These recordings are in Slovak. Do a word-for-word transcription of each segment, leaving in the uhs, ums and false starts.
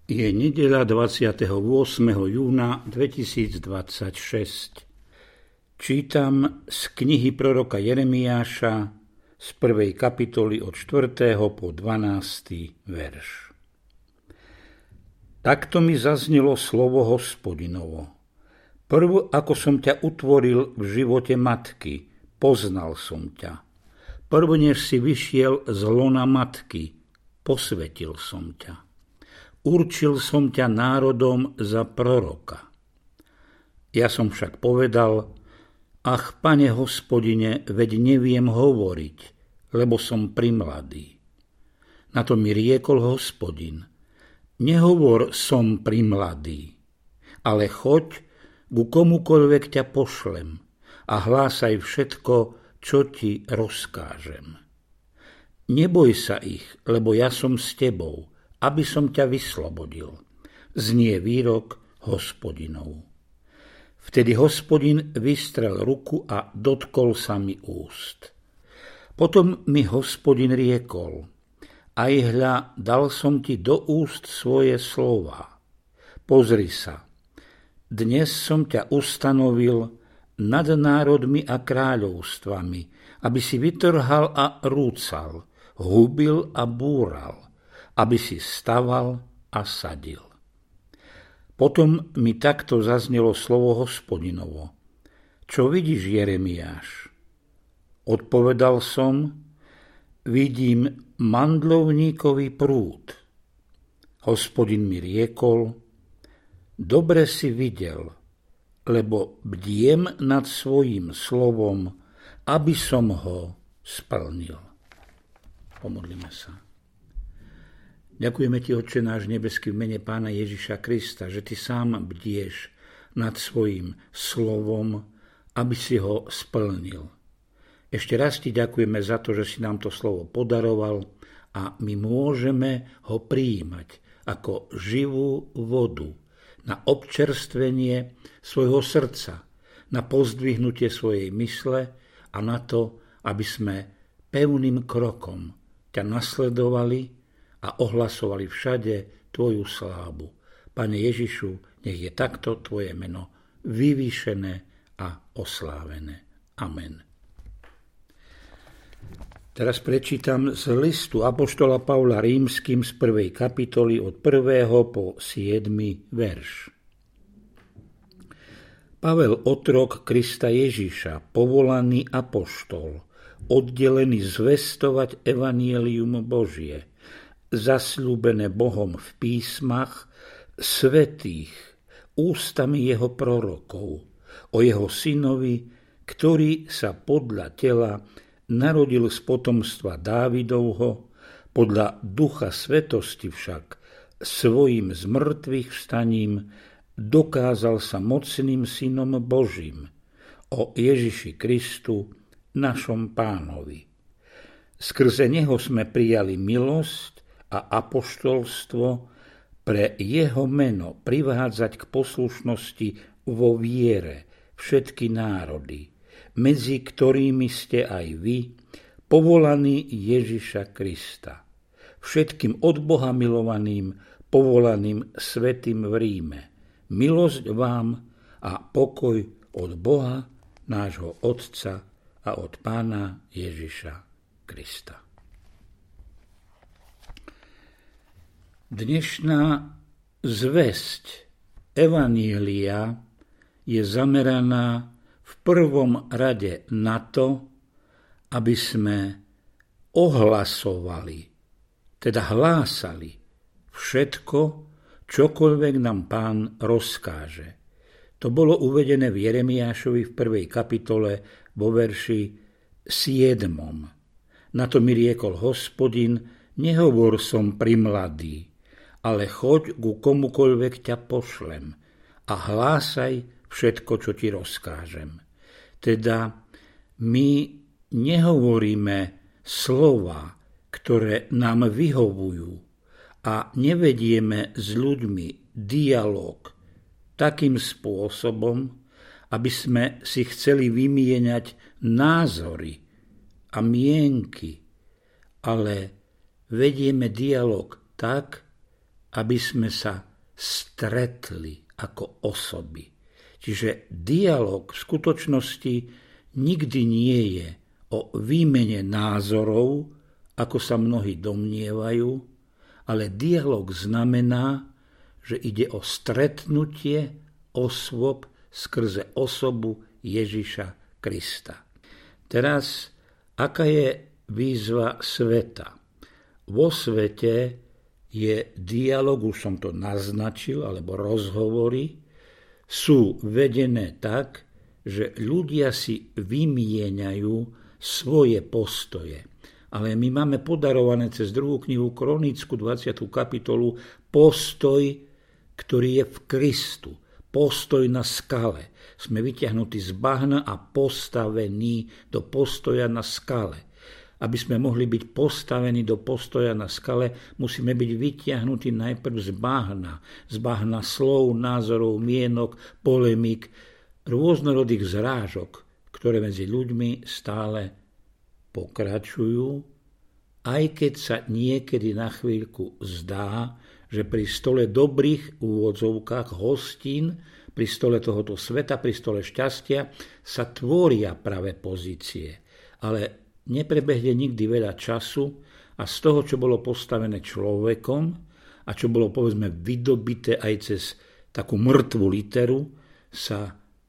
Je nedeľa dvadsiateho ôsmeho júna dvetisícdvadsaťšesť. Čítam z knihy proroka Jeremiáša z prvej kapitoly od štvrtého po dvanásty verš. Takto mi zaznelo slovo Hospodinovo. Prv, ako som ťa utvoril v živote matky, poznal som ťa. Prv, než si vyšiel z lona matky, posvetil som ťa. Určil som ťa národom za proroka. Ja som však povedal, ach, Pane Hospodine, veď neviem hovoriť, lebo som primladý. Na to mi riekol Hospodin, nehovor som primladý, ale choď, ku komukoľvek ťa pošlem a hlásaj všetko, čo ti rozkážem. Neboj sa ich, lebo ja som s tebou, aby som ťa vyslobodil. Znie výrok Hospodinov. Vtedy Hospodin vystrel ruku a dotkol sa mi úst. Potom mi Hospodin riekol, aj hľa, dal som ti do úst svoje slova. Pozri sa, dnes som ťa ustanovil nad národmi a kráľovstvami, aby si vytrhal a rúcal, hubil a búral, aby si staval a sadil. Potom mi takto zaznelo slovo Hospodinovo. Čo vidíš, Jeremiáš? Odpovedal som, vidím mandlovníkový prúd. Hospodin mi riekol, dobre si videl, lebo bdiem nad svojím slovom, aby som ho splnil. Pomodlíme sa. Ďakujeme ti, Otče náš nebeský, v mene Pána Ježiša Krista, že ty sám bdieš nad svojím slovom, aby si ho splnil. Ešte raz ti ďakujeme za to, že si nám to slovo podaroval a my môžeme ho prijímať ako živú vodu na občerstvenie svojho srdca, na pozdvihnutie svojej mysle a na to, aby sme pevným krokom ťa nasledovali a ohlasovali všade tvoju slávu. Pane Ježišu, nech je takto tvoje meno vyvýšené a oslávené. Amen. Teraz prečítam z listu apoštola Pavla Rímskym z prvej kapitoly od prvého po siedmy verš. Pavel, otrok Krista Ježiša, povolaný apoštol, oddelený zvestovať evanjelium Božie, zasľúbené Bohom v písmach, svätých, ústami jeho prorokov, o jeho synovi, ktorý sa podľa tela narodil z potomstva Dávidovho, podľa ducha svetosti však svojím zmrtvých vstaním dokázal sa mocným synom Božím, o Ježiši Kristu, našom Pánovi. Skrze neho sme prijali milosť a apoštolstvo pre jeho meno privádzať k poslušnosti vo viere všetky národy, medzi ktorými ste aj vy, povolaní Ježiša Krista, všetkým od Boha milovaným, povolaným svätým v Ríme. Milosť vám a pokoj od Boha, nášho Otca a od Pána Ježiša Krista. Dnešná zvesť evanjelia je zameraná v prvom rade na to, aby sme ohlasovali, teda hlásali všetko, čokoľvek nám Pán rozkáže. To bolo uvedené v Jeremiášovi v prvej kapitole vo verši siedmom. Na to mi riekol Hospodin, nehovor som primladý, ale choď ku komukoľvek ťa pošlem a hlásaj všetko, čo ti rozkážem. Teda my nehovoríme slova, ktoré nám vyhovujú a nevedieme s ľuďmi dialog takým spôsobom, aby sme si chceli vymieňať názory a mienky, ale vedieme dialog tak, aby sme sa stretli ako osoby. Čiže dialog v skutočnosti nikdy nie je o výmene názorov, ako sa mnohí domnievajú, ale dialog znamená, že ide o stretnutie osôb skrze osobu Ježiša Krista. Teraz, aká je výzva sveta? Vo svete je dialog, už som to naznačil, alebo rozhovory, sú vedené tak, že ľudia si vymieňajú svoje postoje. Ale my máme podarované cez druhú knihu Kronickú dvadsiatu kapitolu postoj, ktorý je v Kristu. Postoj na skale. Sme vyťahnutí z bahna a postavení do postoja na skale. Aby sme mohli byť postavení do postoja na skale, musíme byť vyťahnutí najprv z bahna. Z bahna slov, názorov, mienok, polemík, rôznorodých zrážok, ktoré medzi ľuďmi stále pokračujú, aj keď sa niekedy na chvíľku zdá, že pri stole dobrých úvodzovkách hostín, pri stole tohoto sveta, pri stole šťastia sa tvoria pravé pozície. Ale neprebehne nikdy veľa času a z toho, čo bolo postavené človekom a čo bolo povedzme vydobité aj cez takú mŕtvu literu, sa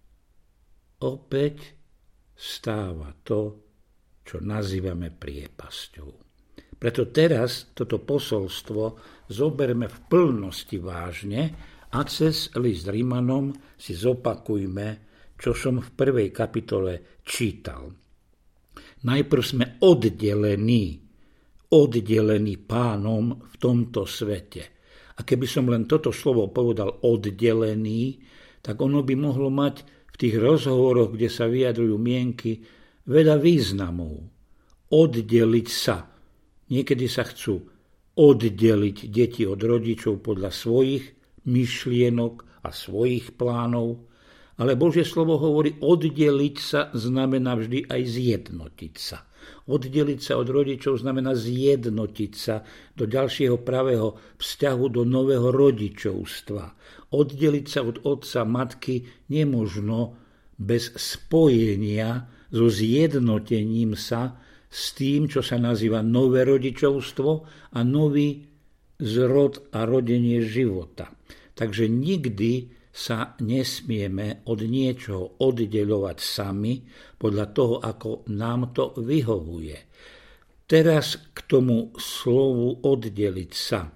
opäť stáva to, čo nazývame priepasťou. Preto teraz toto posolstvo zoberme v plnosti vážne a cez list Rimanom si zopakujme, čo som v prvej kapitole čítal. Najprv sme oddelení, oddelení Pánom v tomto svete. A keby som len toto slovo povedal oddelený, tak ono by mohlo mať v tých rozhovoroch, kde sa vyjadrujú mienky, veľa významov. Oddeliť sa. Niekedy sa chcú oddeliť deti od rodičov podľa svojich myšlienok a svojich plánov, ale Božie slovo hovorí, oddeliť sa znamená vždy aj zjednotiť sa. Oddeliť sa od rodičov znamená zjednotiť sa do ďalšieho pravého vzťahu, do nového rodičovstva. Oddeliť sa od otca, matky nemožno bez spojenia so zjednotením sa s tým, čo sa nazýva nové rodičovstvo a nový zrod a rodenie života. Takže nikdy sa nesmieme od niečoho oddeľovať sami podľa toho, ako nám to vyhovuje. Teraz k tomu slovu oddeliť sa.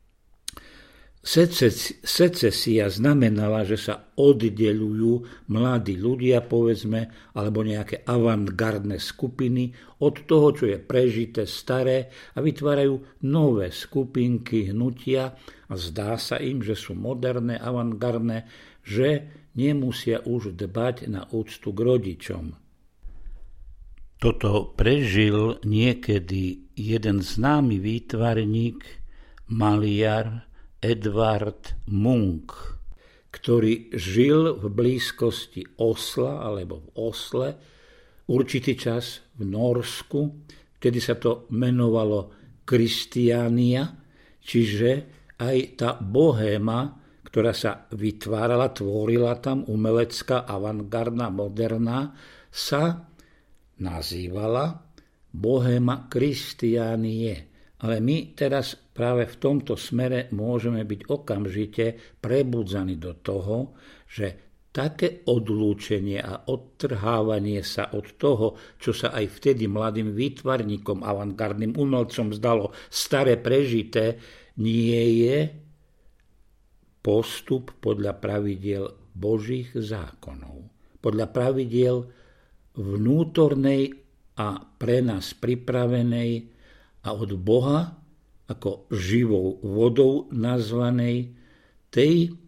Secesia znamenala, že sa oddeľujú mladí ľudia, povedzme, alebo nejaké avantgardné skupiny od toho, čo je prežité, staré a vytvárajú nové skupinky, hnutia a zdá sa im, že sú moderné, avantgardné, že nemusia už dbať na úctu k rodičom. Toto prežil niekedy jeden známy výtvarník, maliar Edvard Munch, ktorý žil v blízkosti Osla alebo v Osle určitý čas v Norsku, vtedy sa to menovalo Kristiania, čiže aj tá bohéma, ktorá sa vytvárala, tvorila tam, umelecká, avantgardná, moderná, sa nazývala bohéma Kristianie. Ale my teraz práve v tomto smere môžeme byť okamžite prebudzaní do toho, že také odlúčenie a odtrhávanie sa od toho, čo sa aj vtedy mladým výtvarníkom, avantgardným umelcom zdalo staré, prežité, nie je postup podľa pravidiel Božích zákonov. Podľa pravidiel vnútornej a pre nás pripravenej a od Boha ako živou vodou nazvanej tej e,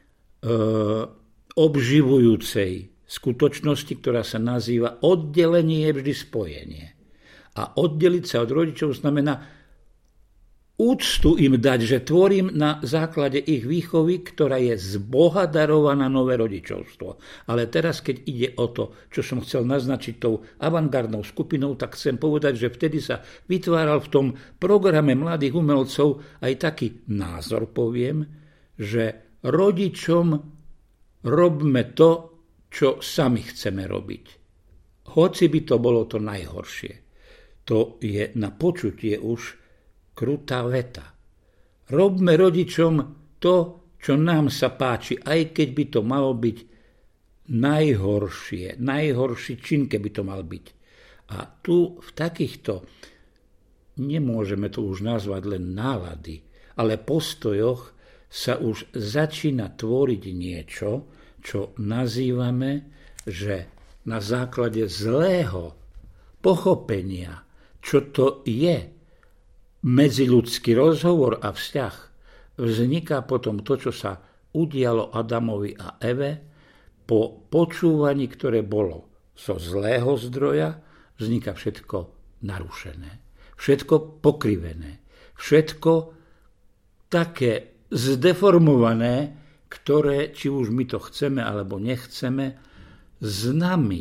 obživujúcej skutočnosti, ktorá sa nazýva oddelenie je vždy spojenie. A oddeliť sa od rodičov znamená úctu im dať, že tvorím na základe ich výchovy, ktorá je z Boha darovaná nové rodičovstvo. Ale teraz, keď ide o to, čo som chcel naznačiť tou avantgardnou skupinou, tak chcem povedať, že vtedy sa vytváral v tom programe mladých umelcov aj taký názor, poviem, že rodičom robme to, čo sami chceme robiť. Hoci by to bolo to najhoršie. To je na počutie už krutá veta. Robme rodičom to, čo nám sa páči, aj keď by to malo byť najhoršie, najhorší čin, keby to mal byť. A tu v takýchto, nemôžeme to už nazvať len nálady, ale postojoch sa už začína tvoriť niečo, čo nazývame, že na základe zlého pochopenia, čo to je medziľudský rozhovor a vzťah, vzniká potom to, čo sa udialo Adamovi a Eve. Po počúvaní, ktoré bolo zo zlého zdroja, vzniká všetko narušené, všetko pokrivené, všetko také zdeformované, ktoré, či už my to chceme alebo nechceme, s nami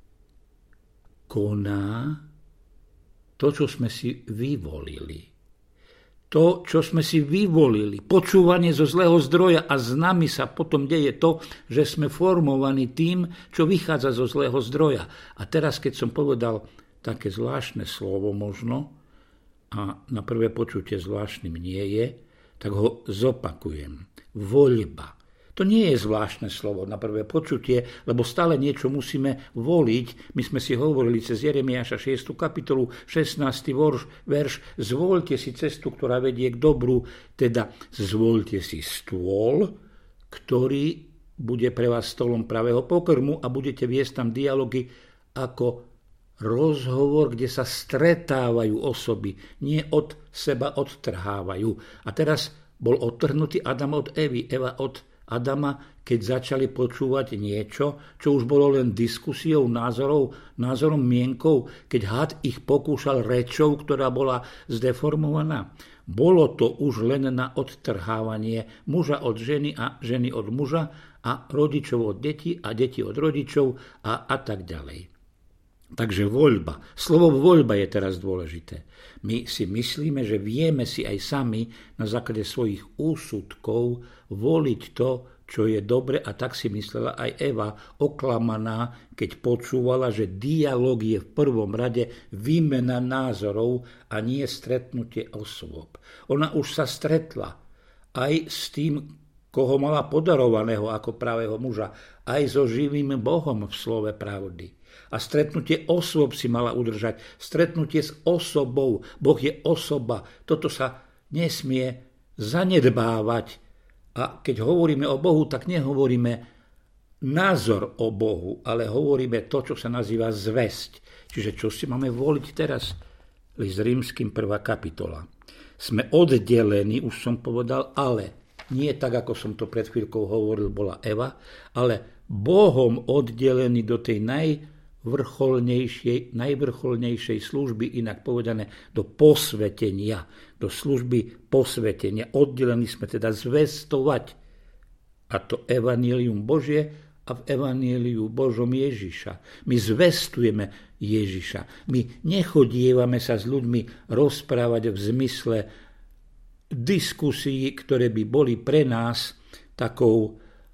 koná to, čo sme si vyvolili. To, čo sme si vyvolili, počúvanie zo zlého zdroja, a s nami sa potom deje to, že sme formovaní tým, čo vychádza zo zlého zdroja. A teraz, keď som povedal také zvláštne slovo možno, a na prvé počutie zvláštnym nie je, tak ho zopakujem. Voľba. To nie je zvláštne slovo na prvé počutie, lebo stále niečo musíme voliť. My sme si hovorili cez Jeremiáša šiestu kapitolu, šestnásty verš, zvoľte si cestu, ktorá vedie k dobru, teda zvoľte si stôl, ktorý bude pre vás stolom pravého pokrmu a budete viesť tam dialógy ako rozhovor, kde sa stretávajú osoby, nie od seba odtrhávajú. A teraz bol odtrhnutý Adam od Evy, Eva od Adama, keď začali počúvať niečo, čo už bolo len diskusiou, názorov, názorom, mienkou, keď had ich pokúšal rečou, ktorá bola zdeformovaná. Bolo to už len na odtrhávanie muža od ženy a ženy od muža a rodičov od detí a detí od rodičov a, a tak ďalej. Takže voľba. Slovo voľba je teraz dôležité. My si myslíme, že vieme si aj sami na základe svojich úsudkov voliť to, čo je dobre, a tak si myslela aj Eva, oklamaná, keď počúvala, že dialóg je v prvom rade výmena názorov a nie stretnutie osôb. Ona už sa stretla aj s tým, koho mala podarovaného ako pravého muža, aj so živým Bohom v slove pravdy. A stretnutie osôb si mala udržať. Stretnutie s osobou. Boh je osoba. Toto sa nesmie zanedbávať. A keď hovoríme o Bohu, tak nehovoríme názor o Bohu, ale hovoríme to, čo sa nazýva zvesť. Čiže čo si máme voliť teraz? List Rímskym prvá kapitola. Sme oddelení, už som povedal, ale nie tak, ako som to pred chvíľkou hovoril, bola Eva, ale Bohom oddelený do tej najvrcholnejšej, najvrcholnejšej služby, inak povedané do posvetenia, do služby posvetenia. Oddelení sme teda zvestovať, a to evanjelium Božie a v evanjeliu Božom Ježiša. My zvestujeme Ježiša. My nechodievame sa s ľuďmi rozprávať v zmysle diskusí, ktoré by boli pre nás takou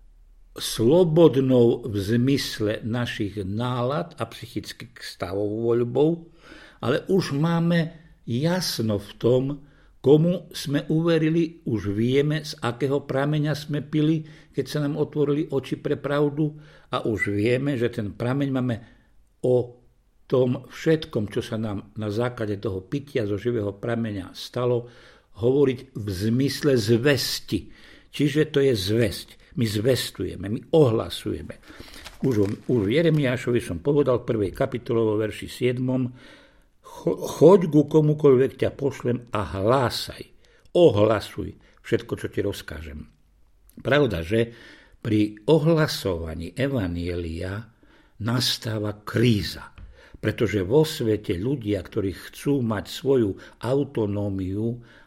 slobodnou v zmysle našich nálad a psychických stavov voľbou, ale už máme jasno v tom, komu sme uverili, už vieme, z akého prameňa sme pili, keď sa nám otvorili oči pre pravdu, a už vieme, že ten prameň máme o tom všetkom, čo sa nám na základe toho pitia zo živého prameňa stalo, hovoriť v zmysle zvesti. Čiže to je zvesť. My zvestujeme, my ohlasujeme. Už, už v Jeremiášovi som povedal v prvej kapitole vo verši siedmom: choď ku komukoľvek ťa pošlem a hlásaj, ohlasuj všetko, čo ti rozkážem. Pravda, že pri ohlasovaní evanjelia nastáva kríza, pretože vo svete ľudia, ktorí chcú mať svoju autonómiu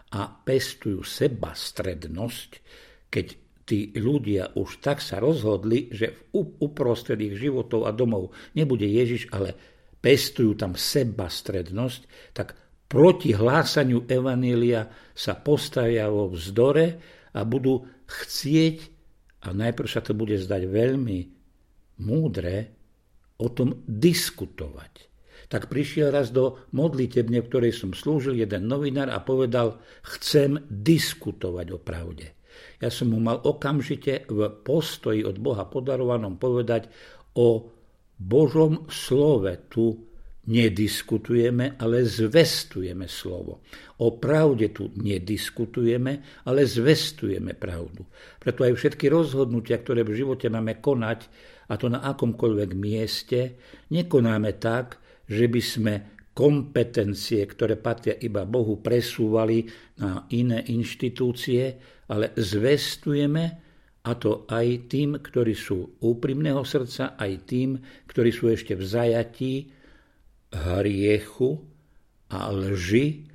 a pestujú sebastrednosť, keď tí ľudia už tak sa rozhodli, že uprostred ich životov a domov nebude Ježiš, ale pestujú tam sebastrednosť, tak proti hlásaniu evanjelia sa postavia vo vzdore a budú chcieť, a najprv sa to bude zdať veľmi múdre, o tom diskutovať. Tak prišiel raz do modlitebne, v ktorej som slúžil, jeden novinár a povedal, chcem diskutovať o pravde. Ja som mu mal okamžite v postoji od Boha podarovanom povedať, o Božom slove tu nediskutujeme, ale zvestujeme slovo. O pravde tu nediskutujeme, ale zvestujeme pravdu. Preto aj všetky rozhodnutia, ktoré v živote máme konať, a to na akomkoľvek mieste, nekonáme tak, že by sme kompetencie, ktoré patria iba Bohu, presúvali na iné inštitúcie, ale zvestujeme, a to aj tým, ktorí sú úprimného srdca, aj tým, ktorí sú ešte v zajatí hriechu a lži.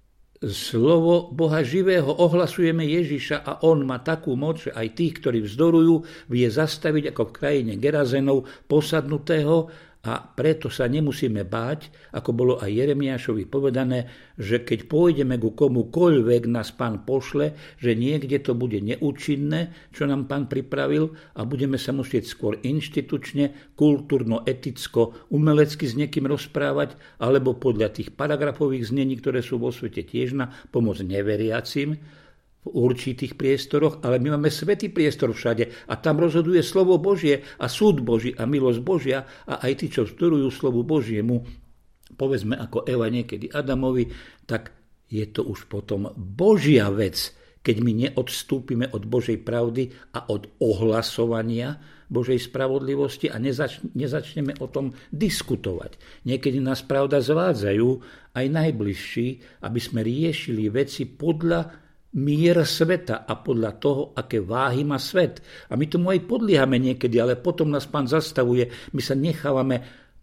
Slovo Boha živého ohlasujeme Ježiša a on má takú moc, že aj tých, ktorí vzdorujú, vie zastaviť ako v krajine Gerazenov posadnutého, a preto sa nemusíme báť, ako bolo aj Jeremiášovi povedané, že keď pôjdeme ku komukoľvek nás Pán pošle, že niekde to bude neúčinné, čo nám Pán pripravil, a budeme sa musieť skôr inštitučne, kultúrno, eticko, umelecky s niekým rozprávať, alebo podľa tých paragrafových znení, ktoré sú vo svete tiež na pomoc neveriacim v určitých priestoroch, ale my máme svätý priestor všade a tam rozhoduje slovo Božie a súd Boží a milosť Božia, a aj tí, čo vzdorujú slovu Božiemu, povedzme ako Eva niekedy Adamovi, tak je to už potom Božia vec, keď my neodstúpime od Božej pravdy a od ohlasovania Božej spravodlivosti a nezač- nezačneme o tom diskutovať. Niekedy nás pravda zvádzajú aj najbližší, aby sme riešili veci podľa mier sveta a podľa toho, aké váhy má svet. A my tomu aj podliehame niekedy, ale potom nás Pán zastavuje. My sa nechávame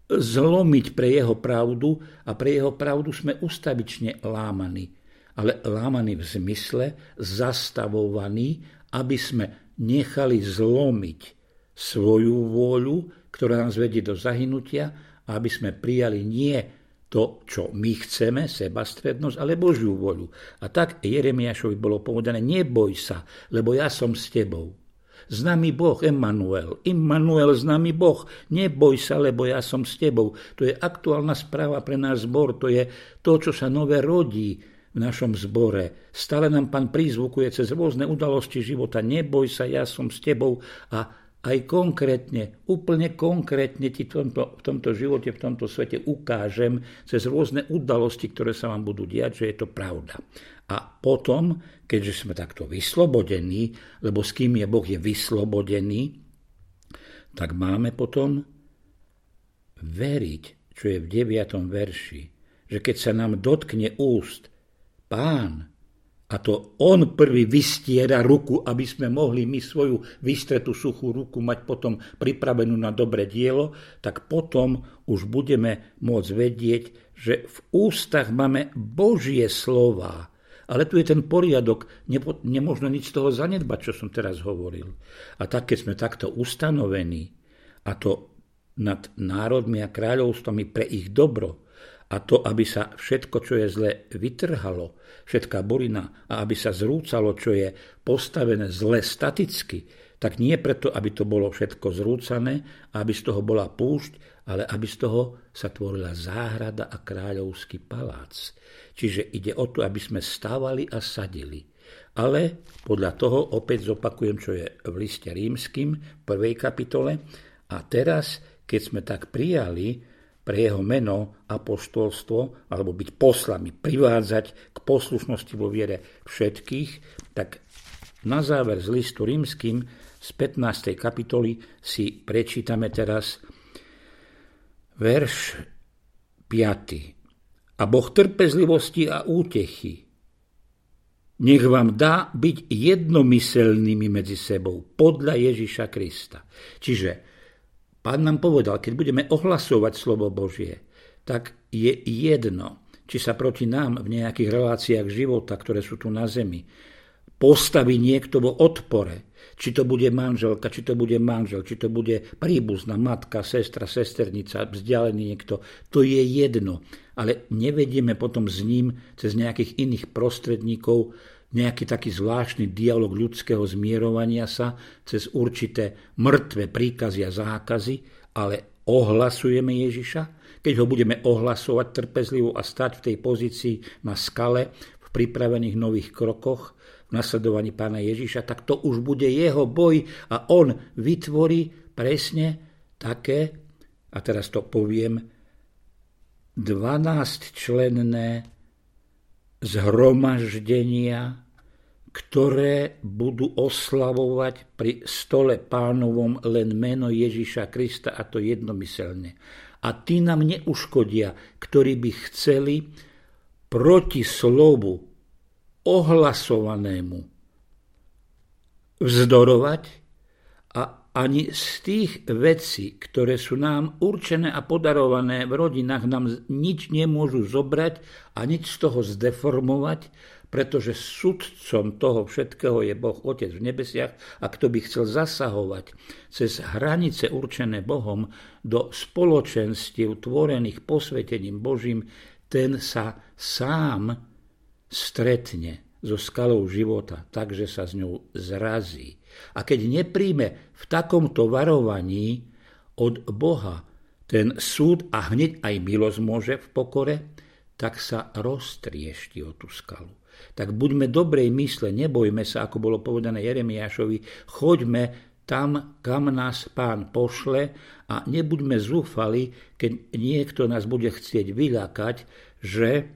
zlomiť pre jeho pravdu a pre jeho pravdu sme ustavične lámaní. Ale lámaní v zmysle zastavovaní, aby sme nechali zlomiť svoju vôľu, ktorá nás vedie do zahynutia, a aby sme prijali nie to, čo my chceme, sebastrednosť, ale Božiu voľu. A tak Jeremiášovi bolo povedané, neboj sa, lebo ja som s tebou. S nami Boh, Emanuel. Immanuel, s nami Boh. Neboj sa, lebo ja som s tebou. To je aktuálna správa pre náš zbor. To je to, čo sa nové rodí v našom zbore. Stále nám Pán prizvukuje cez rôzne udalosti života. Neboj sa, ja som s tebou. A aj konkrétne, úplne konkrétne ti v tomto, v tomto živote, v tomto svete ukážem cez rôzne udalosti, ktoré sa vám budú diať, že je to pravda. A potom, keďže sme takto vyslobodení, lebo s kým je Boh je vyslobodený, tak máme potom veriť, čo je v deviatom verši, že keď sa nám dotkne úst Pán, a to on prvý vystiera ruku, aby sme mohli my svoju vystretú suchú ruku mať potom pripravenú na dobré dielo, tak potom už budeme môcť vedieť, že v ústach máme Božie slová. Ale tu je ten poriadok, nepo, nemožno nič z toho zanedbať, čo som teraz hovoril. A tak, keď sme takto ustanovení, a to nad národmi a kráľovstvami pre ich dobro, a to, aby sa všetko, čo je zle, vytrhalo, všetká burina, a aby sa zrúcalo, čo je postavené zle staticky, tak nie preto, aby to bolo všetko zrúcané, aby z toho bola púšť, ale aby z toho sa tvorila záhrada a kráľovský palác. Čiže ide o to, aby sme stávali a sadili. Ale podľa toho opäť zopakujem, čo je v liste rímskym, v prvej kapitole. A teraz, keď sme tak prijali pre jeho meno apoštolstvo, alebo byť poslami, privádzať k poslušnosti vo viere všetkých, tak na záver z listu rímskym z pätnástej kapitoly si prečítame teraz verš piaty. A Boh trpezlivosti a útechy nech vám dá byť jednomyselnými medzi sebou podľa Ježiša Krista. Čiže Pán nám povedal, keď budeme ohlasovať slovo Božie, tak je jedno, či sa proti nám v nejakých reláciách života, ktoré sú tu na zemi, postaví niekto vo odpore, či to bude manželka, či to bude manžel, či to bude príbuzná, matka, sestra, sesternica, vzdialený niekto, to je jedno. Ale nevedieme potom s ním cez nejakých iných prostredníkov nejaký taký zvláštny dialog ľudského zmierovania sa cez určité mŕtve príkazy a zákazy, ale ohlasujeme Ježiša, keď ho budeme ohlasovať trpezlivo a stať v tej pozícii na skale v pripravených nových krokoch v nasledovaní Pána Ježiša, tak to už bude jeho boj a on vytvorí presne také, a teraz to poviem, dvanásťčlenné zhromaždenia, ktoré budú oslavovať pri stole Pánovom len meno Ježiša Krista, a to jednomyselne. A tí nám neuškodia, ktorí by chceli proti slovu ohlasovanému vzdorovať, a ani z tých vecí, ktoré sú nám určené a podarované v rodinách, nám nič nemôžu zobrať a nič z toho zdeformovať, pretože sudcom toho všetkého je Boh Otec v nebesiach, a kto by chcel zasahovať cez hranice určené Bohom do spoločenstiev tvorených posvetením Božím, ten sa sám stretne so skalou života, takže sa s ňou zrazí. A keď nepríjme v takomto varovaní od Boha ten súd a hneď aj milosť môže v pokore, tak sa roztriešti o tú skalu. Tak buďme dobrej mysle, nebojme sa, ako bolo povedané Jeremiášovi, choďme tam, kam nás Pán pošle, a nebuďme zúfali, keď niekto nás bude chcieť vyľakať, že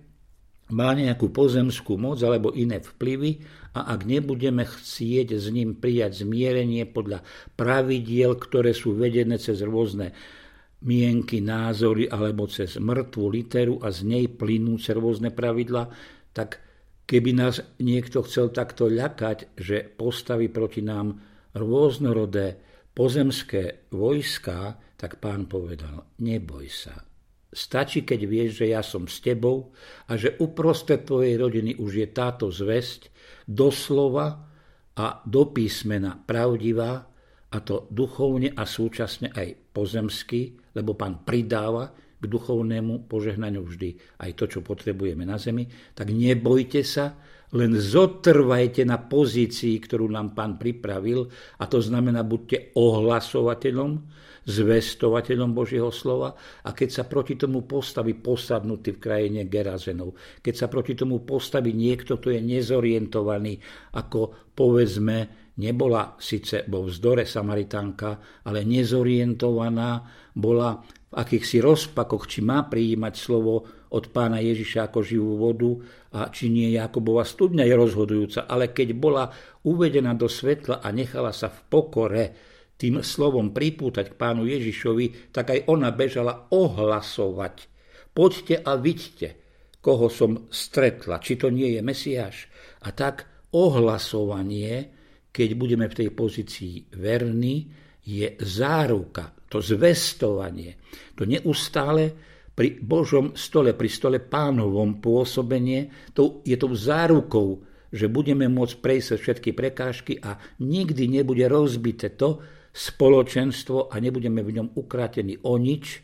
má nejakú pozemskú moc alebo iné vplyvy, a ak nebudeme chcieť s ním prijať zmierenie podľa pravidiel, ktoré sú vedené cez rôzne mienky, názory alebo cez mŕtvu literu a z nej plynúce rôzne pravidla, tak keby nás niekto chcel takto ľakať, že postaví proti nám rôznorodé pozemské vojská, tak Pán povedal, neboj sa. Stačí, keď vieš, že ja som s tebou a že uprostred tvojej rodiny už je táto zvesť doslova a do písmena pravdivá, a to duchovne a súčasne aj pozemsky, lebo Pán pridáva k duchovnému požehnaniu vždy aj to, čo potrebujeme na zemi. Tak nebojte sa, len zotrvajte na pozícii, ktorú nám Pán pripravil, a to znamená, buďte ohlasovateľom, zvestovateľom Božieho slova, a keď sa proti tomu postaví posadnutý v krajine Gerazenov, keď sa proti tomu postaví niekto, kto je nezorientovaný, ako povedzme, nebola síce vo vzdore Samaritánka, ale nezorientovaná, bola v akýchsi rozpakoch, či má prijímať slovo od Pána Ježiša ako živú vodu, a či nie Jakobova studňa je rozhodujúca, ale keď bola uvedená do svetla a nechala sa v pokore tým slovom pripútať k Pánu Ježišovi, tak aj ona bežala ohlasovať. Poďte a vidíte, koho som stretla, či to nie je Mesiáš. A tak ohlasovanie, keď budeme v tej pozícii verní, je záruka, to zvestovanie, to neustále pri Božom stole, pri stole Pánovom pôsobenie, to je tou zárukou, že budeme môcť prejsť všetky prekážky a nikdy nebude rozbité to spoločenstvo a nebudeme v ňom ukrátení o nič,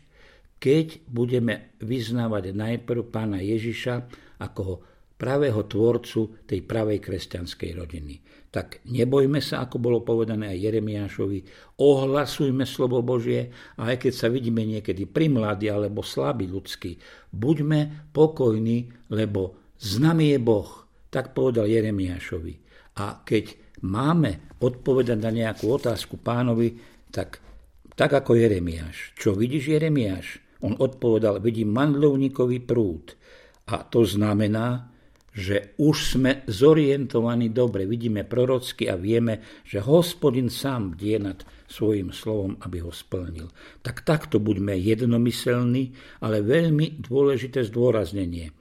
keď budeme vyznávať najprv Pána Ježiša ako pravého tvorcu tej pravej kresťanskej rodiny. Tak nebojme sa, ako bolo povedané aj Jeremiášovi, ohlasujme slovo Božie, a aj keď sa vidíme niekedy primladí alebo slabí ľudskí, buďme pokojní, lebo s nami je Boh, tak povedal Jeremiášovi. A keď máme odpovedať na nejakú otázku Pánovi, tak, tak ako Jeremiáš. Čo vidíš, Jeremiáš? On odpovedal, vidím mandľovníkový prúd. A to znamená, že už sme zorientovaní dobre, vidíme prorocky a vieme, že Hospodin sám bdie nad svojím slovom, aby ho splnil. Tak takto buďme jednomyselní, ale veľmi dôležité zdôraznenie.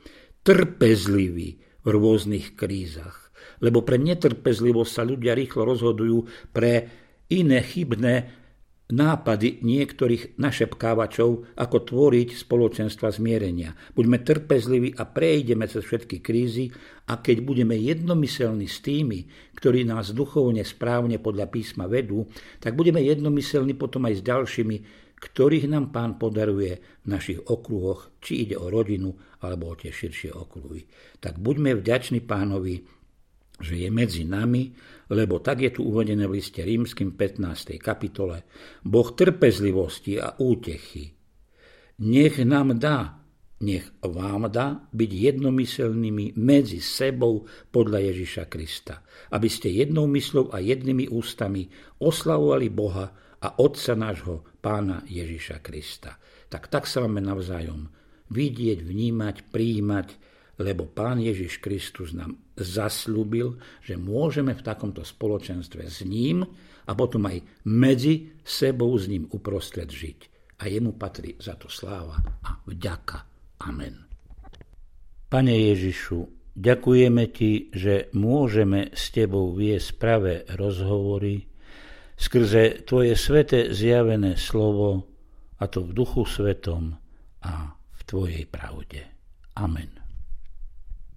Trpezliví v rôznych krízach. Lebo pre netrpezlivosť sa ľudia rýchlo rozhodujú pre iné chybné nápady niektorých našepkávačov, ako tvoriť spoločenstva zmierenia. Buďme trpezliví a prejdeme cez všetky krízy a keď budeme jednomyselní s tými, ktorí nás duchovne správne podľa písma vedú, tak budeme jednomyselní potom aj s ďalšími, ktorých nám Pán podaruje v našich okruhoch, či ide o rodinu alebo o tie širšie okruhy. Tak buďme vďační Pánovi, že je medzi nami, lebo tak je tu uvedené v liste Rímskym pätnástej kapitole. Boh trpezlivosti a útechy nech nám dá, nech vám dá byť jednomyselnými medzi sebou podľa Ježiša Krista, aby ste jednou mysľou a jednými ústami oslavovali Boha a Otca nášho Pána Ježiša Krista. Tak tak sa máme navzájom vidieť, vnímať, prijímať, lebo Pán Ježiš Kristus nám zasľúbil, že môžeme v takomto spoločenstve s ním a potom aj medzi sebou s ním uprostred žiť. A jemu patrí za to sláva a vďaka. Amen. Pane Ježišu, ďakujeme ti, že môžeme s tebou viesť pravé rozhovory skrze tvoje sveté zjavené slovo, a to v Duchu Svetom a v tvojej pravde. Amen.